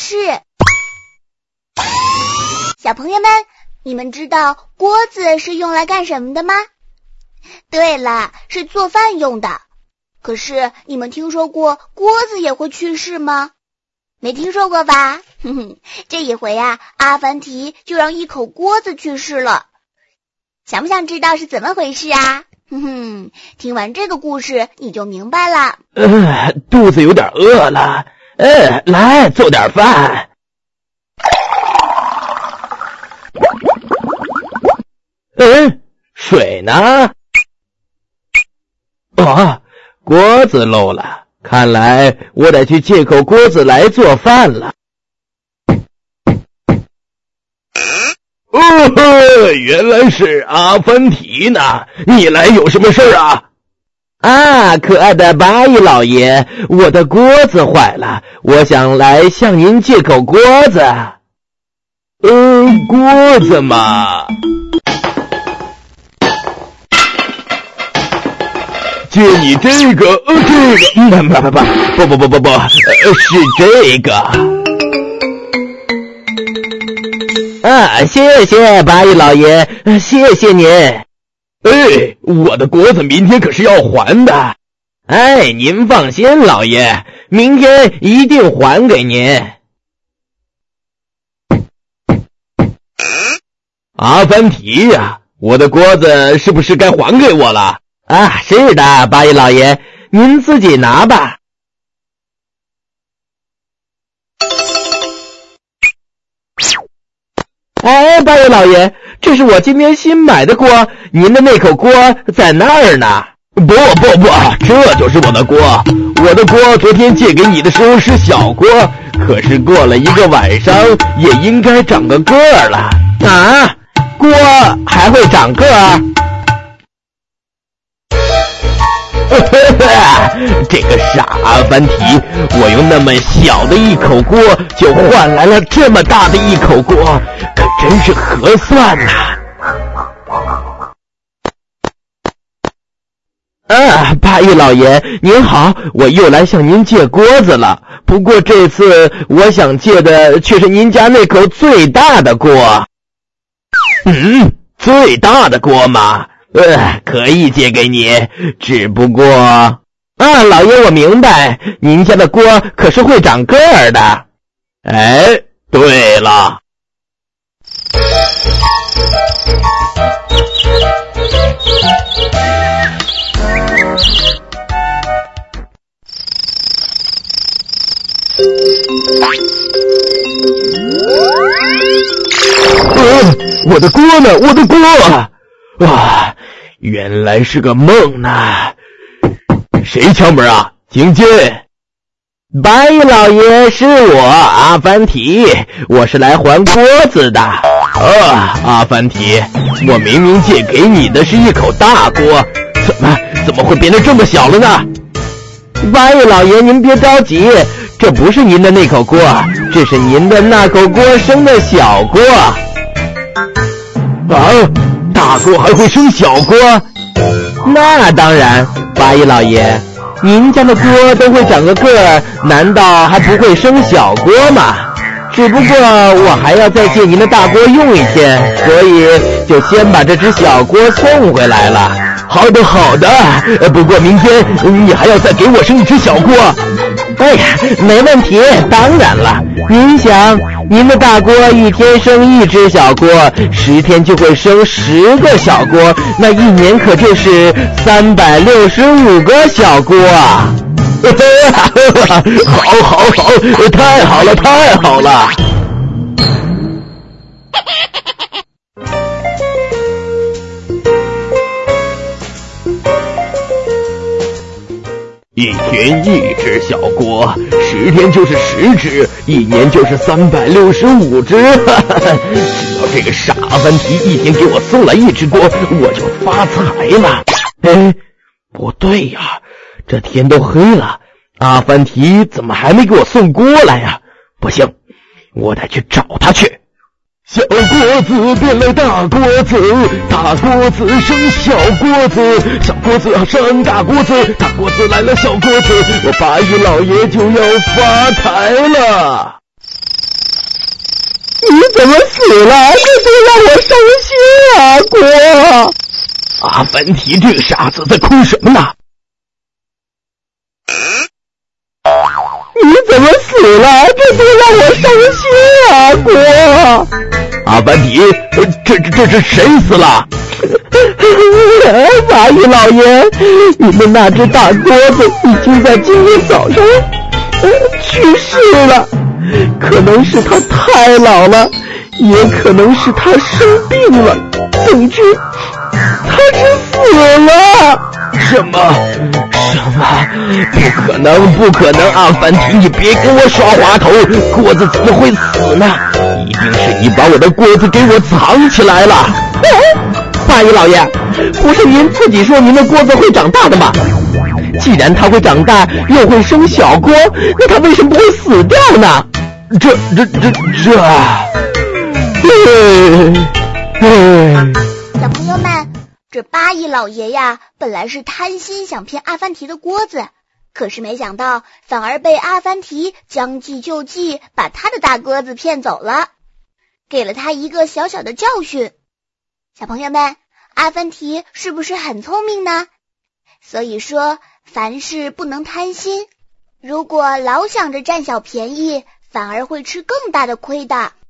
事。小朋友们，你们知道锅子是用来干什么的吗？对了，是做饭用的。可是你们听说过锅子也会去世吗？没听说过吧？这一回啊，阿凡提就让一口锅子去世了。想不想知道是怎么回事啊？听完这个故事你就明白了。 肚子有点饿了。来做点饭。水呢？锅子漏了，看来我得去借口锅子来做饭了。原来是阿凡提呢，你来有什么事啊？可爱的八一老爷，我的锅子坏了，我想来向您借口锅子。锅子嘛，借你这个，不，是这个。谢谢八一老爷，谢谢您。我的锅子明天可是要还的。您放心，老爷，明天一定还给您。阿凡提呀，我的锅子是不是该还给我了？是的，八一老爷，您自己拿吧。八一老爷，这是我今天新买的锅，您的那口锅在那儿呢。不，这就是我的锅。我的锅昨天借给你的时候是小锅，可是过了一个晚上也应该长个个儿了。锅还会长个儿？这个傻阿凡提，我用那么小的一口锅就换来了这么大的一口锅，可真是合算呐。八一老爷您好，我又来向您借锅子了，不过这次我想借的却是您家那口最大的锅。最大的锅吗？可以借给你，只不过老爷我明白，您家的锅可是会长个儿的。对了，我的锅呢？我的锅原来是个梦呢。谁敲门啊？请进。八一老爷，是我阿凡提，我是来还锅子的。阿凡提，我明明借给你的是一口大锅，怎么会变得这么小了呢？八一老爷您别着急，这不是您的那口锅，这是您的那口锅生的小锅。大锅还会生小锅？那当然，八一老爷，您家的锅都会长个个儿，难道还不会生小锅吗？只不过我还要再借您的大锅用一天，所以就先把这只小锅送回来了。好的，不过明天你还要再给我生一只小锅。没问题，当然了。您想，您的大锅一天生一只小锅，10天就会生10个小锅，那一年可就是365个小锅啊！好，太好了！一天一只小锅，10天就是10只，一年就是365只。只要这个傻阿凡提一天给我送来一只锅，我就发财了。不对呀，这天都黑了，阿凡提怎么还没给我送锅来呀？不行，我得去找他去。小锅子变了大锅子，大锅子生小锅子，小锅子生大锅子，大锅子来了小锅子，我八一老爷就要发财了。 怎么死了？这就让我伤心啊，国！阿凡提这个傻子在哭什么呢？你怎么死了？这就让我伤心啊，国！阿凡提，这谁死了？蚂蚁老爷，你们那只大锅子已经在今天早上去世了，可能是他太老了，也可能是他生病了，总之他是死了。什么？不可能！阿凡提，你别跟我耍滑头，锅子怎么会死呢？一定是你把我的锅子给我藏起来了。蚂蚁老爷，不是您自己说您的锅子会长大的吗？既然它会长大，又会生小锅，那它为什么不会死掉呢？ 小朋友们，这八亿老爷呀，本来是贪心想骗阿凡提的锅子，可是没想到反而被阿凡提将计就计，把他的大锅子骗走了，给了他一个小小的教训。小朋友们，阿凡提是不是很聪明呢？所以说，凡事不能贪心，如果老想着占小便宜，反而会吃更大的亏的。